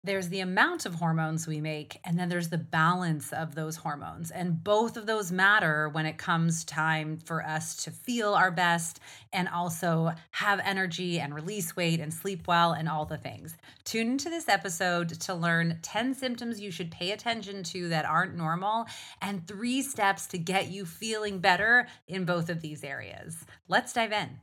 There's the amount of hormones we make, and then there's the balance of those hormones. And both of those matter when it comes time for us to feel our best and also have energy and release weight and sleep well and all the things. Tune into this episode to learn 10 symptoms you should pay attention to that aren't normal and 3 steps to get you feeling better in both of these areas. Let's dive in.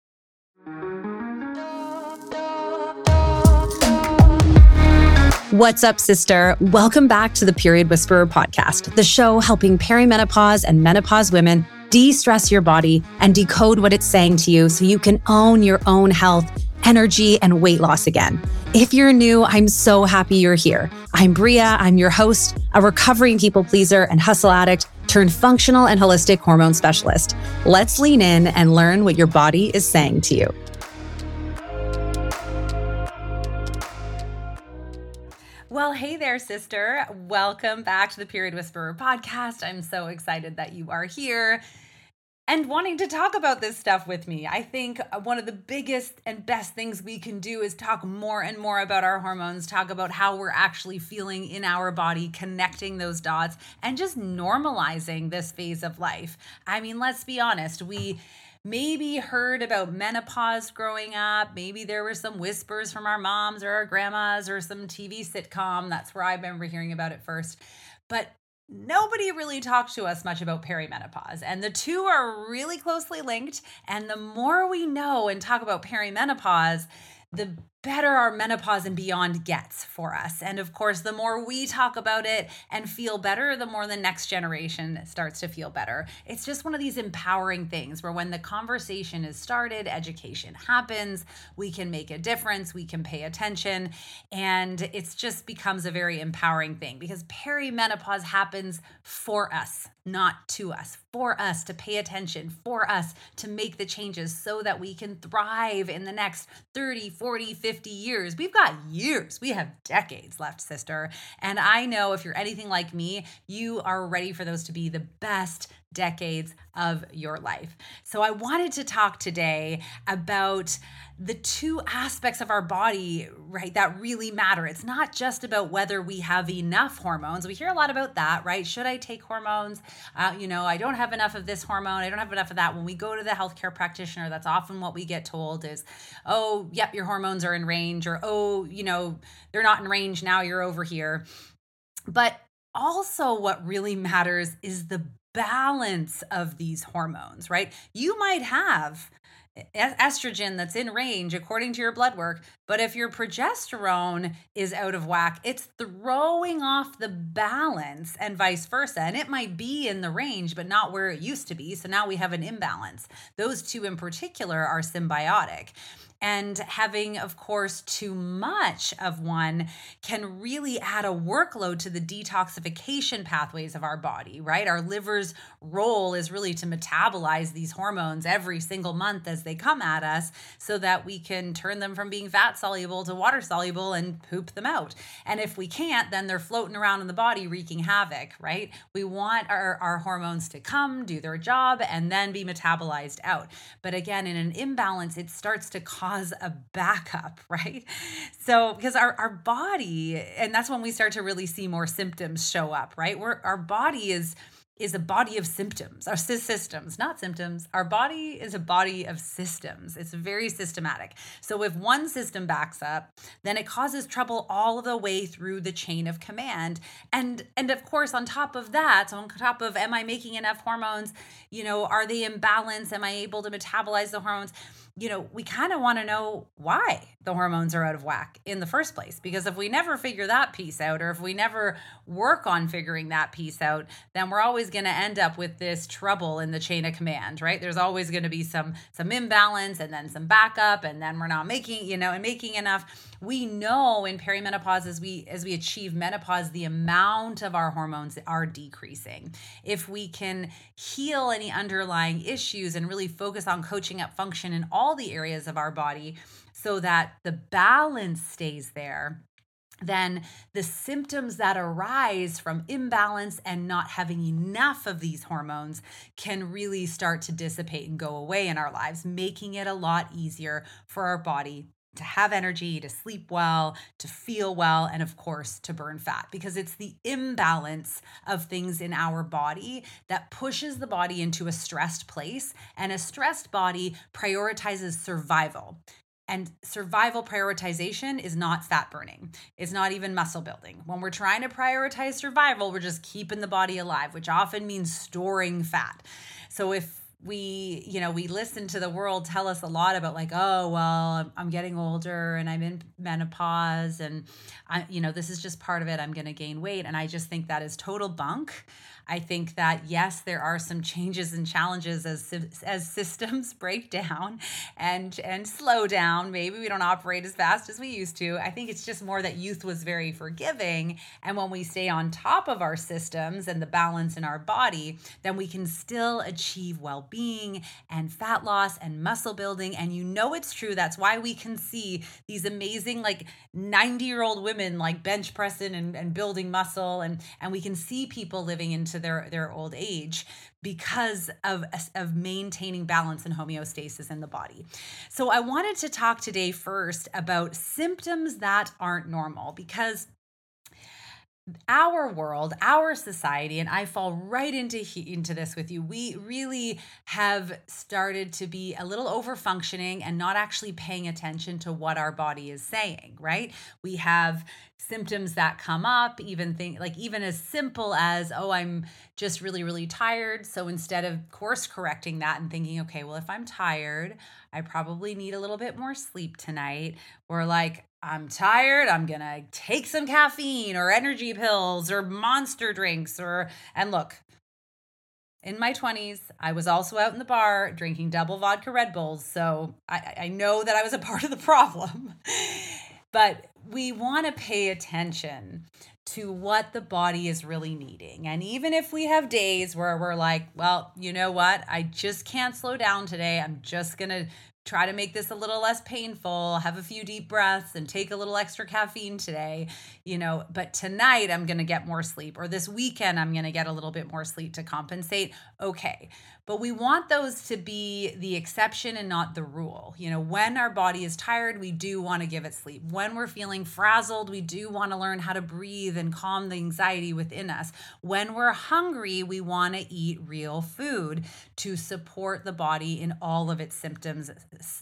What's up, sister? Welcome back to the Period Whisperer podcast, the show helping perimenopause and menopause women de-stress your body and decode what it's saying to you so you can own your own health, energy, and weight loss again. If you're new, I'm so happy you're here. I'm Bria. I'm your host, a recovering people pleaser and hustle addict turned functional and holistic hormone specialist. Let's lean in and learn what your body is saying to you. Well, hey there, sister. Welcome back to the Period Whisperer podcast. I'm so excited that you are here and wanting to talk about this stuff with me. I think one of the biggest and best things we can do is talk more and more about our hormones, talk about how we're actually feeling in our body, connecting those dots, and just normalizing this phase of life. I mean, let's be honest, we maybe heard about menopause growing up. Maybe there were some whispers from our moms or our grandmas or some TV sitcom. That's where I remember hearing about it first. But nobody really talked to us much about perimenopause. And the two are really closely linked. And the more we know and talk about perimenopause, the better our menopause and beyond gets for us. And of course, the more we talk about it and feel better, the more the next generation starts to feel better. It's just one of these empowering things where when the conversation is started, education happens, we can make a difference, we can pay attention, and it just becomes a very empowering thing because perimenopause happens for us, not to us, for us to pay attention, for us to make the changes so that we can thrive in the next 30, 40, 50 years. We've got years. We have decades left, sister. And I know if you're anything like me, you are ready for those to be the best decades of your life. So I wanted to talk today about the two aspects of our body, right, that really matter. It's not just about whether we have enough hormones. We hear a lot about that, right? Should I take hormones? I don't have enough of this hormone. I don't have enough of that. When we go to the healthcare practitioner, that's often what we get told is, oh, yep, your hormones are in range, or, oh, they're not in range now, you're over here. But also what really matters is the balance of these hormones, right? You might have estrogen that's in range according to your blood work, but if your progesterone is out of whack, it's throwing off the balance and vice versa. And it might be in the range, but not where it used to be. So now we have an imbalance. Those two in particular are symbiotic. And having, of course, too much of one can really add a workload to the detoxification pathways of our body, right? Our liver's role is really to metabolize these hormones every single month as they come at us so that we can turn them from being fat soluble to water soluble and poop them out. And if we can't, then they're floating around in the body wreaking havoc, right? We want our hormones to come, do their job, and then be metabolized out. But again, in an imbalance, it starts to cause a backup, right? So because our body, and that's when we start to really see more symptoms show up, right? Our body is a body of symptoms, our systems, not symptoms. Our body is a body of systems. It's very systematic. So if one system backs up, then it causes trouble all the way through the chain of command. And of course, on top of that, so on top of, am I making enough hormones? Are they in balance? Am I able to metabolize the hormones? We kind of want to know why the hormones are out of whack in the first place. Because if we never figure that piece out, or if we never work on figuring that piece out, then we're always going to end up with this trouble in the chain of command, right? There's always going to be some imbalance and then some backup, and then we're not making enough. We know in perimenopause, as we achieve menopause, the amount of our hormones are decreasing. If we can heal any underlying issues and really focus on coaching up function in all the areas of our body so that the balance stays there, then the symptoms that arise from imbalance and not having enough of these hormones can really start to dissipate and go away in our lives, making it a lot easier for our body to have energy, to sleep well, to feel well, and of course, to burn fat, because it's the imbalance of things in our body that pushes the body into a stressed place. And a stressed body prioritizes survival. And survival prioritization is not fat burning. It's not even muscle building. When we're trying to prioritize survival, we're just keeping the body alive, which often means storing fat. So if we listen to the world tell us a lot about like, oh, well, I'm getting older and I'm in menopause and this is just part of it. I'm going to gain weight. And I just think that is total bunk. I think that, yes, there are some changes and challenges as systems break down and slow down. Maybe we don't operate as fast as we used to. I think it's just more that youth was very forgiving. And when we stay on top of our systems and the balance in our body, then we can still achieve well-being and fat loss and muscle building. And it's true. That's why we can see these amazing like 90-year-old women like bench pressing and building muscle. And we can see people living into their old age because of maintaining balance and homeostasis in the body. So I wanted to talk today first about symptoms that aren't normal, because our world, our society, and I fall right into this with you. We really have started to be a little over functioning and not actually paying attention to what our body is saying, right? We have symptoms that come up, even as simple as, oh, I'm just really, really tired. So instead of course correcting that and thinking, okay, well, if I'm tired, I probably need a little bit more sleep tonight, or like, I'm tired, I'm gonna take some caffeine or energy pills or monster drinks and look, in my 20s, I was also out in the bar drinking double vodka Red Bulls. So I know that I was a part of the problem. But we want to pay attention to what the body is really needing. And even if we have days where we're like, well, you know what? I just can't slow down today. I'm just going to try to make this a little less painful, have a few deep breaths and take a little extra caffeine today, but tonight I'm going to get more sleep, or this weekend I'm going to get a little bit more sleep to compensate. Okay. But we want those to be the exception and not the rule. When our body is tired, we do want to give it sleep. When we're feeling frazzled, we do want to learn how to breathe and calm the anxiety within us. When we're hungry, we want to eat real food to support the body in all of its systems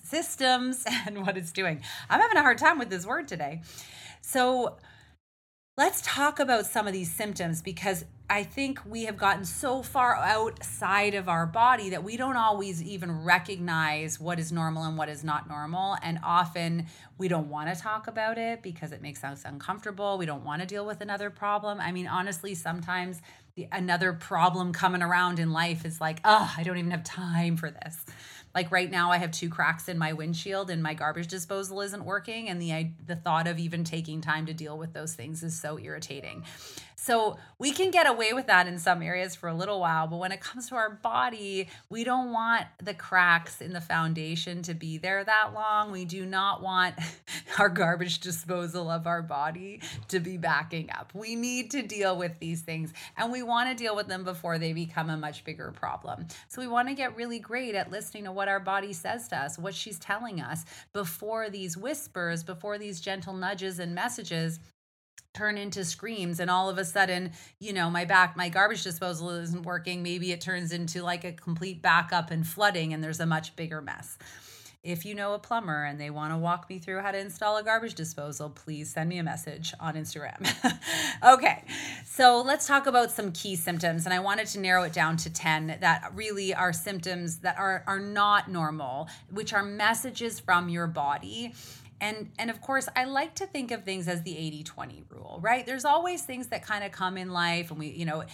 and what it's doing. I'm having a hard time with this word today. So let's talk about some of these symptoms, because I think we have gotten so far outside of our body that we don't always even recognize what is normal and what is not normal. And often we don't want to talk about it because it makes us uncomfortable. We don't want to deal with another problem. I mean, honestly, sometimes another problem coming around in life is like, oh, I don't even have time for this. Like right now I have 2 cracks in my windshield and my garbage disposal isn't working. And the thought of even taking time to deal with those things is so irritating. So we can get away with that in some areas for a little while, but when it comes to our body, we don't want the cracks in the foundation to be there that long. We do not want our garbage disposal of our body to be backing up. We need to deal with these things, and we want to deal with them before they become a much bigger problem. So we want to get really great at listening to what our body says to us, what she's telling us, before these whispers, before these gentle nudges and messages turn into screams, and all of a sudden, my garbage disposal isn't working. Maybe it turns into like a complete backup and flooding, and there's a much bigger mess. If you know a plumber and they want to walk me through how to install a garbage disposal, please send me a message on Instagram. Okay, so let's talk about some key symptoms. And I wanted to narrow it down to 10 that really are symptoms that are not normal, which are messages from your body. And of course, I like to think of things as the 80-20 rule, right? There's always things that kind of come in life, and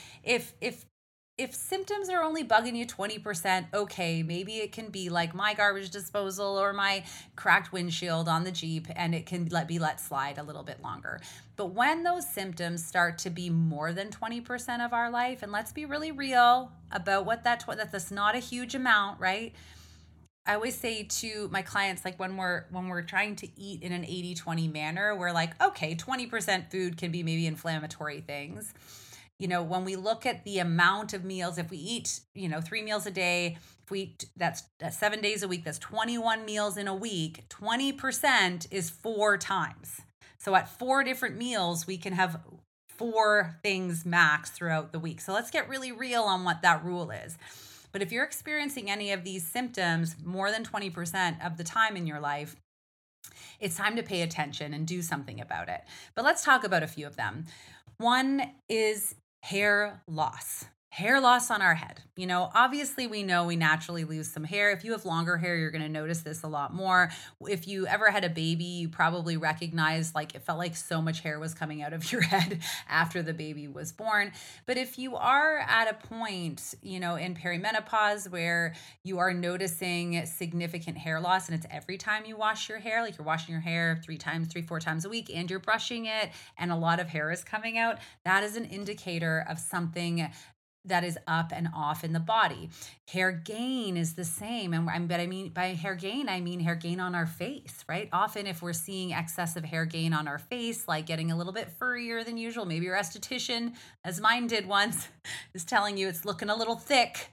if symptoms are only bugging you 20%, okay, maybe it can be like my garbage disposal or my cracked windshield on the Jeep, and it can be let slide a little bit longer. But when those symptoms start to be more than 20% of our life, and let's be really real about that's not a huge amount, right? I always say to my clients, like when we're trying to eat in an 80-20 manner, we're like, okay, 20% food can be maybe inflammatory things. When we look at the amount of meals, if we eat, 3 meals a day, if we eat, that's 7 days a week, that's 21 meals in a week, 20% is 4 times. So at 4 different meals, we can have 4 things max throughout the week. So let's get really real on what that rule is. But if you're experiencing any of these symptoms more than 20% of the time in your life, it's time to pay attention and do something about it. But let's talk about a few of them. One is hair loss. Hair loss on our head. Obviously, we know we naturally lose some hair. If you have longer hair, you're going to notice this a lot more. If you ever had a baby, you probably recognize like it felt like so much hair was coming out of your head after the baby was born. But if you are at a point, in perimenopause where you are noticing significant hair loss and it's every time you wash your hair, like you're washing your hair 3, 4 times a week and you're brushing it and a lot of hair is coming out, that is an indicator of something that is up and off in the body. Hair gain is the same. But I mean, by hair gain, I mean hair gain on our face, right? Often, if we're seeing excessive hair gain on our face, like getting a little bit furrier than usual, maybe your esthetician, as mine did once, is telling you it's looking a little thick,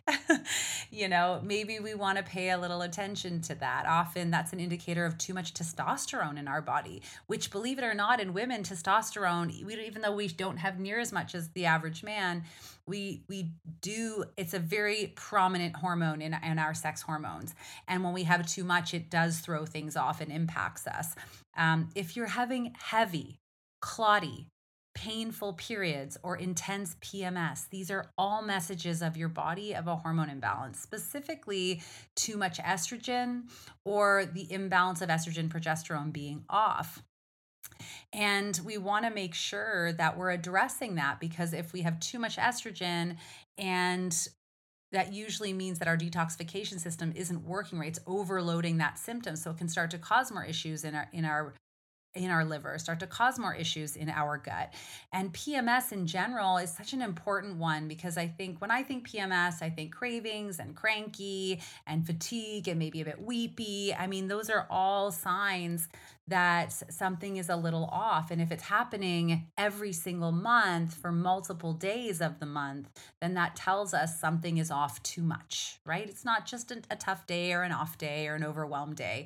maybe we want to pay a little attention to that. Often, that's an indicator of too much testosterone in our body, which, believe it or not, in women, testosterone, even though we don't have near as much as the average man, we do, it's a very prominent hormone in our sex hormones, and when we have too much, it does throw things off and impacts us. If you're having heavy, clotty, painful periods or intense PMS, these are all messages of your body of a hormone imbalance, specifically too much estrogen or the imbalance of estrogen progesterone being off. And we want to make sure that we're addressing that, because if we have too much estrogen, and that usually means that our detoxification system isn't working right, it's overloading that symptom. So it can start to cause more issues in our liver, start to cause more issues in our gut. And PMS in general is such an important one, because when I think PMS, I think cravings and cranky and fatigue and maybe a bit weepy. I mean, those are all signs that something is a little off. And if it's happening every single month for multiple days of the month, then that tells us something is off too much, right? It's not just a tough day or an off day or an overwhelmed day.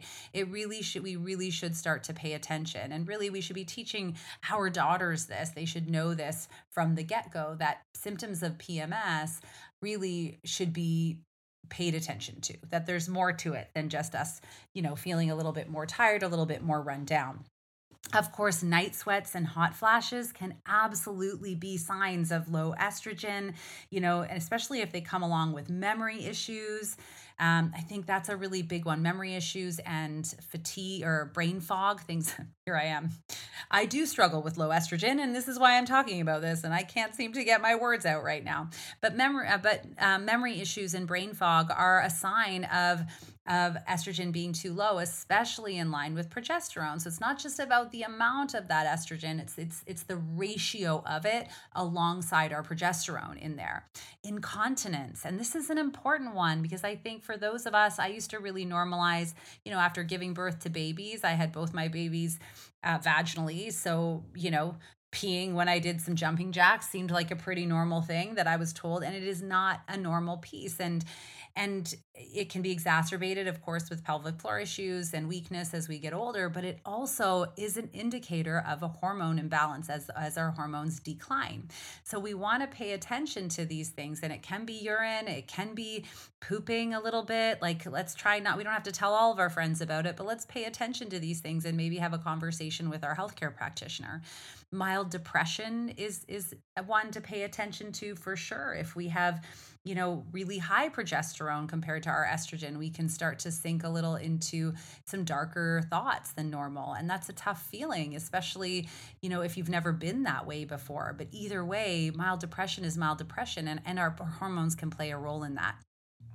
We really should start to pay attention. And really, we should be teaching our daughters this. They should know this from the get-go, that symptoms of PMS really should be paid attention to, that there's more to it than just us, feeling a little bit more tired, a little bit more run down. Of course, night sweats and hot flashes can absolutely be signs of low estrogen, and especially if they come along with memory issues. I think that's a really big one. Memory issues and fatigue or brain fog, things. Here I am. I do struggle with low estrogen, and this is why I'm talking about this, and I can't seem to get my words out right now. But memory issues and brain fog are a sign of estrogen being too low, especially in line with progesterone. So it's not just about the amount of that estrogen, it's the ratio of it alongside our progesterone in there. Incontinence, and this is an important one, because I think for those of us, I used to really normalize, after giving birth to babies, I had both my babies vaginally. So, peeing when I did some jumping jacks seemed like a pretty normal thing that I was told, and it is not a normal piece. And it can be exacerbated, of course, with pelvic floor issues and weakness as we get older, but it also is an indicator of a hormone imbalance as our hormones decline. So we want to pay attention to these things, and it can be urine, it can be pooping a little bit. Like, we don't have to tell all of our friends about it, but let's pay attention to these things and maybe have a conversation with our healthcare practitioner. Mild depression is one to pay attention to for sure. If we have really high progesterone compared to our estrogen, we can start to sink a little into some darker thoughts than normal. And that's a tough feeling, especially, if you've never been that way before. But either way, mild depression is mild depression, and our hormones can play a role in that.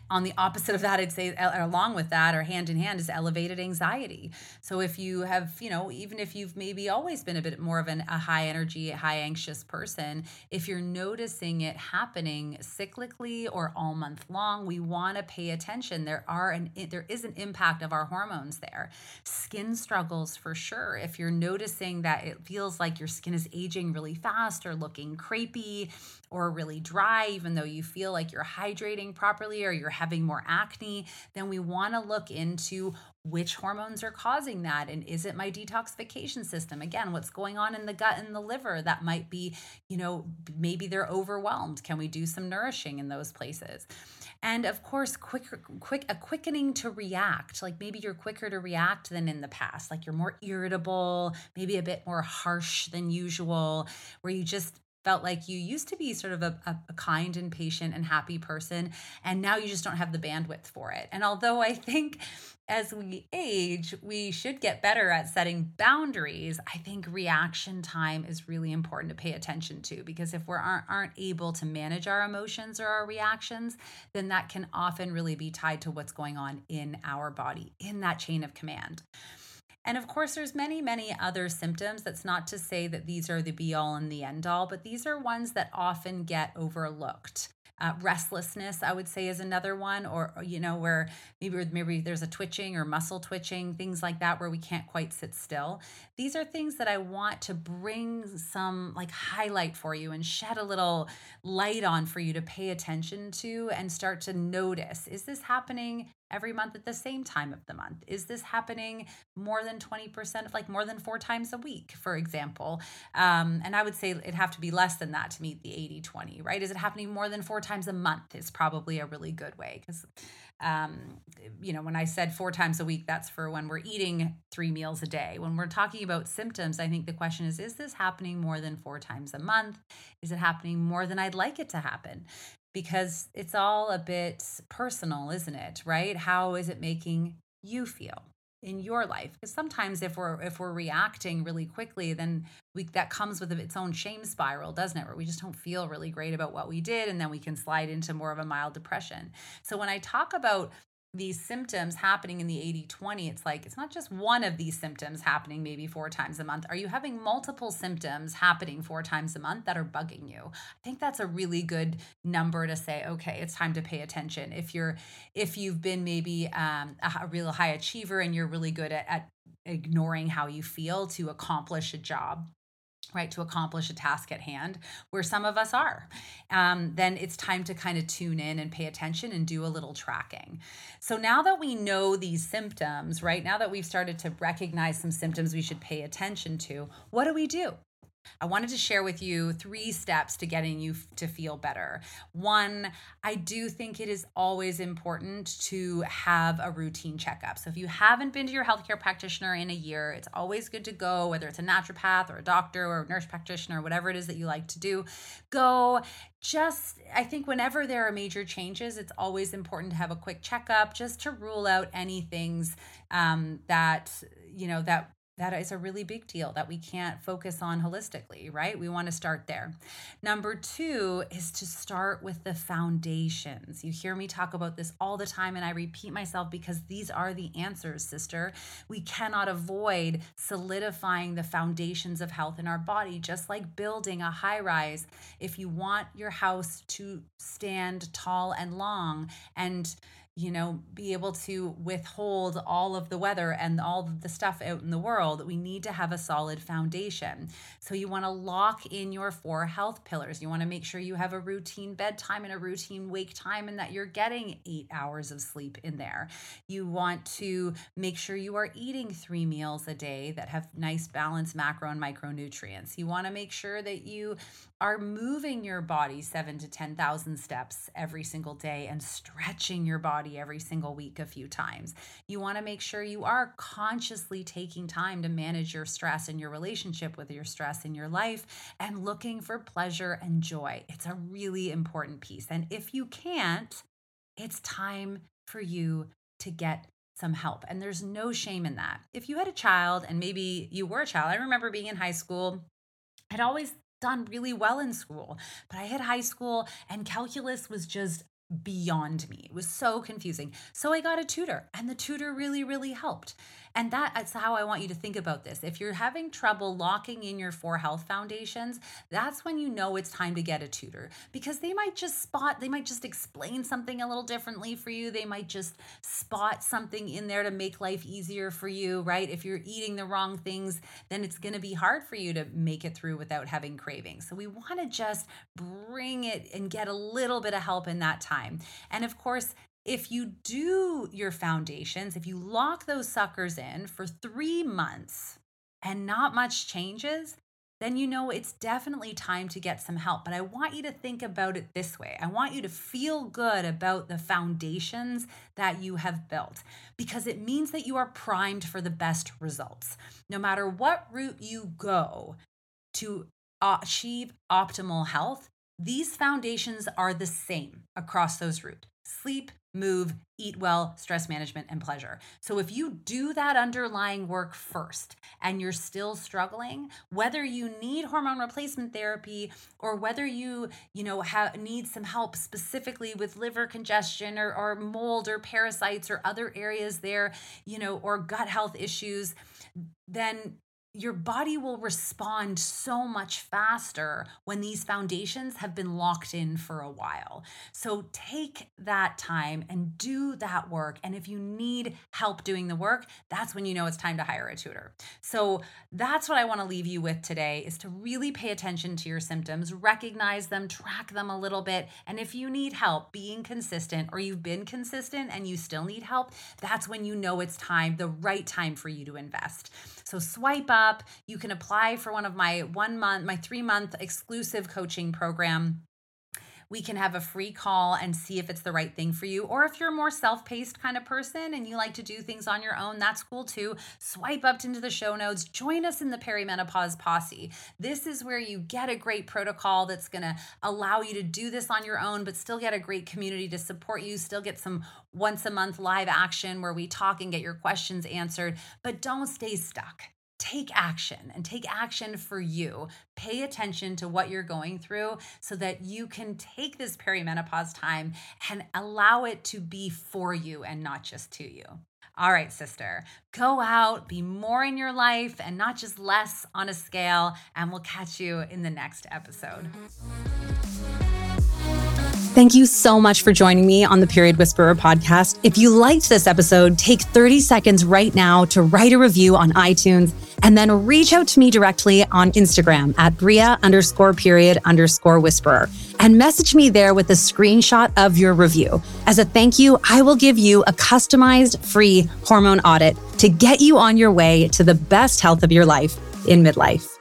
On the opposite of that, I'd say, along with that, or hand in hand, is elevated anxiety. So if you have, even if you've maybe always been a bit more of a high energy, high anxious person, if you're noticing it happening cyclically or all month long, we want to pay attention. There is an impact of our hormones there. Skin struggles for sure. If you're noticing that it feels like your skin is aging really fast or looking crepey or really dry, even though you feel like you're hydrating properly or you're having more acne, then we want to look into which hormones are causing that. And is it my detoxification system? Again, what's going on in the gut and the liver that might be, maybe they're overwhelmed. Can we do some nourishing in those places? And of course, a quickening to react. Like maybe you're quicker to react than in the past. Like you're more irritable, maybe a bit more harsh than usual, where you just felt like you used to be sort of a kind and patient and happy person, and now you just don't have the bandwidth for it. And although I think as we age, we should get better at setting boundaries, I think reaction time is really important to pay attention to, because if we aren't able to manage our emotions or our reactions, then that can often really be tied to what's going on in our body, in that chain of command. And of course, there's many, many other symptoms. That's not to say that these are the be all and the end all, but these are ones that often get overlooked. Restlessness, I would say, is another one, or where maybe there's a twitching or muscle twitching, things like that, where we can't quite sit still. These are things that I want to bring some like highlight for you and shed a little light on for you to pay attention to and start to notice. Is this happening every month at the same time of the month? Is this happening more than 20%, like more than 4 times a week, for example? And I would say it'd have to be less than that to meet the 80-20, right? Is it happening more than 4 times a month is probably a really good way. Because, when I said 4 times a week, that's for when we're eating 3 meals a day. When we're talking about symptoms, I think the question is this happening more than 4 times a month? Is it happening more than I'd like it to happen? Because it's all a bit personal, isn't it? Right? How is it making you feel in your life? Because sometimes if we're reacting really quickly, then that comes with its own shame spiral, doesn't it? Where we just don't feel really great about what we did, and then we can slide into more of a mild depression. So when I talk about these symptoms happening in the 80-20, it's like it's not just one of these symptoms happening maybe 4 times a month. Are you having multiple symptoms happening 4 times a month that are bugging you? I think that's a really good number to say, okay, it's time to pay attention. If you've been maybe a real high achiever and you're really good at ignoring how you feel to accomplish a job, right, to accomplish a task at hand, where some of us are, then it's time to kind of tune in and pay attention and do a little tracking. So now that we know these symptoms, right, now that we've started to recognize some symptoms we should pay attention to, what do we do? I wanted to share with you 3 steps to getting you to feel better. One, I do think it is always important to have a routine checkup. So if you haven't been to your healthcare practitioner in a year, it's always good to go, whether it's a naturopath or a doctor or a nurse practitioner, whatever it is that you like to do. Go. I think whenever there are major changes, it's always important to have a quick checkup just to rule out any things that is a really big deal that we can't focus on holistically, right? We want to start there. Number 2 is to start with the foundations. You hear me talk about this all the time, and I repeat myself because these are the answers, sister. We cannot avoid solidifying the foundations of health in our body, just like building a high rise. If you want your house to stand tall and long and be able to withhold all of the weather and all of the stuff out in the world, we need to have a solid foundation. So you want to lock in your 4 health pillars. You want to make sure you have a routine bedtime and a routine wake time, and that you're getting 8 hours of sleep in there. You want to make sure you are eating 3 meals a day that have nice balanced macro and micronutrients. You want to make sure that you are moving your body 7 to 10,000 steps every single day and stretching your body every single week a few times. You want to make sure you are consciously taking time to manage your stress and your relationship with your stress in your life and looking for pleasure and joy. It's a really important piece. And if you can't, it's time for you to get some help. And there's no shame in that. If you had a child, and maybe you were a child, I remember being in high school, I'd always done really well in school, but I hit high school and calculus was just beyond me. It was so confusing. So I got a tutor, and the tutor really, really helped. And that's how I want you to think about this. If you're having trouble locking in your 4Health foundations, that's when you know it's time to get a tutor, because they might just explain something a little differently for you. They might just spot something in there to make life easier for you, right? If you're eating the wrong things, then it's going to be hard for you to make it through without having cravings. So we want to just bring it and get a little bit of help in that time. And of course, if you do your foundations, if you lock those suckers in for 3 months and not much changes, then you know it's definitely time to get some help. But I want you to think about it this way. I want you to feel good about the foundations that you have built, because it means that you are primed for the best results. No matter what route you go to achieve optimal health, these foundations are the same across those routes: sleep, move, eat well, stress management, and pleasure. So if you do that underlying work first and you're still struggling, whether you need hormone replacement therapy or whether you need some help specifically with liver congestion or mold or parasites or other areas there, or gut health issues, then your body will respond so much faster when these foundations have been locked in for a while. So take that time and do that work. And if you need help doing the work, that's when you know it's time to hire a tutor. So that's what I want to leave you with today, is to really pay attention to your symptoms, recognize them, track them a little bit. And if you need help being consistent, or you've been consistent and you still need help, that's when you know it's time, the right time for you to invest. So swipe up. You can apply for one of my 3-month exclusive coaching program. We can have a free call and see if it's the right thing for you. Or if you're a more self-paced kind of person and you like to do things on your own, that's cool too. Swipe up into the show notes. Join us in the Perimenopause Posse. This is where you get a great protocol that's going to allow you to do this on your own, but still get a great community to support you, still get some once a month live action where we talk and get your questions answered, but don't stay stuck. Take action, and take action for you. Pay attention to what you're going through so that you can take this perimenopause time and allow it to be for you and not just to you. All right, sister, go out, be more in your life and not just less on a scale, and we'll catch you in the next episode. Thank you so much for joining me on the Period Whisperer podcast. If you liked this episode, take 30 seconds right now to write a review on iTunes, and then reach out to me directly on Instagram at Bria_period_whisperer and message me there with a screenshot of your review. As a thank you, I will give you a customized free hormone audit to get you on your way to the best health of your life in midlife.